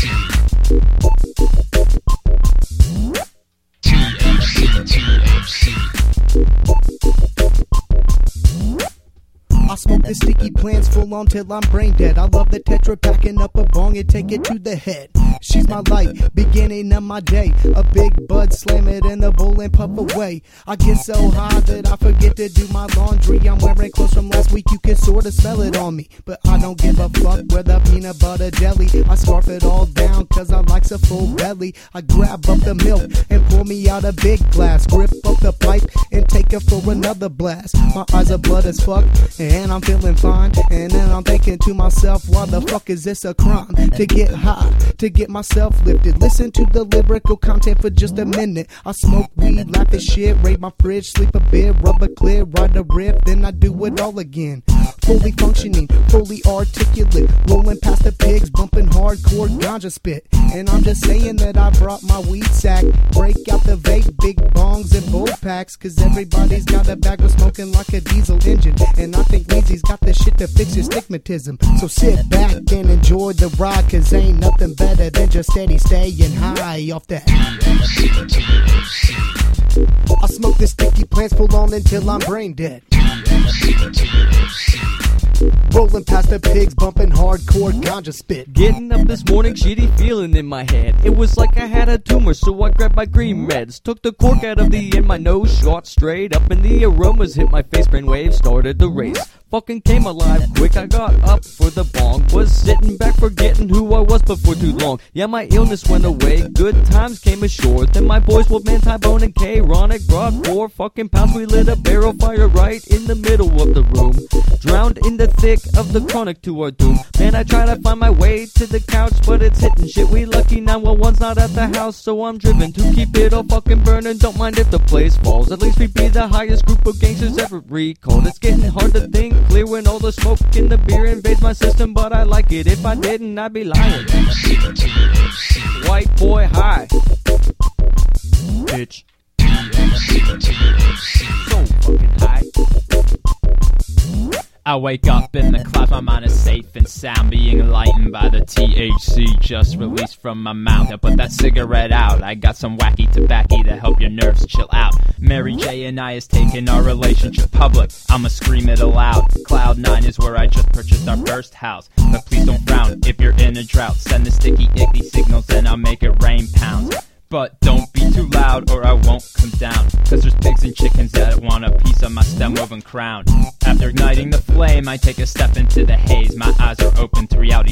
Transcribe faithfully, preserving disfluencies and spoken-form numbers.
T H C, T H C. I smoke the sticky plants full on till I'm brain dead. I love the tetra packing up a bong and take it to the head. She's my light, beginning of my day. A big bud, slam it in the bowl and puff away. I get so high that I forget to do my laundry. I'm wearing clothes from last week, you can sorta smell it on me. But I don't give a fuck with the peanut butter jelly. I scarf it all down cause I likes a full belly. I grab up the milk and pour me out a big glass. Grip up the pipe and take it for another blast. My eyes are blood as fuck and I'm feeling fine. And then I'm thinking to myself, why the fuck is this a crime? To get high, to get myself lifted. Listen to the lyrical content for just a minute. I smoke weed, laugh at shit, raid my fridge, sleep a bit, rub a clear, ride a riff, then I do it all again. Fully functioning, fully articulate, rolling past the pigs, bumping hardcore ganja spit. And I'm just saying that I brought my weed sack, break out the vape, big bongs and bull packs, cause everybody's got a bag of smoking like a diesel engine. And I think Weezy's got the shit to fix your stigmatism. So sit back and enjoy the ride, cause ain't nothing better than just steady staying high off that. I smoke the sticky plants full on until I'm brain dead. Rolling past the pigs, bumping hardcore ganja spit. Getting up this morning, shitty feeling in my head. It was like I had a tumor, so I grabbed my green meds. Took the cork out of the end, my nose shot straight up, and the aromas hit my face. Brain waves started the race. Fucking came alive quick, I got up for the bong. Was sitting back forgetting who I was before too long. Yeah, my illness went away, good times came ashore. Then my boys with Man, Tybone and K-Ronic brought four fucking pounds. We lit a barrel fire right in the middle of the room. Drowned in the thick of the chronic to our doom. Man, I try to find my way to the couch, but it's hitting shit. We lucky nine one one's not at the house, so I'm driven to keep it all fucking burning. Don't mind if the place falls, at least we be the highest group of gangsters ever recalled. It's getting hard to think clear when all the smoke in the beer invades my system, but I like it. If I didn't, I'd be lying. White boy high, bitch. So fucking high. I wake up in the clouds, my mind is safe and sound, being enlightened by the T H C just released from my mouth. I put that cigarette out, I got some wacky tobacco to help your nerves chill out. Mary J and I is taking our relationship public, I'ma scream it aloud. Cloud nine is where I just purchased our first house, but please don't frown if you're in a drought. Send the sticky icky signals and I'll make it rain pounds. But don't be too loud or I won't come down, cause there's pigs and chickens that want a piece of my stem woven crown. After igniting the flame, I take a step into the haze. My eyes are open to reality.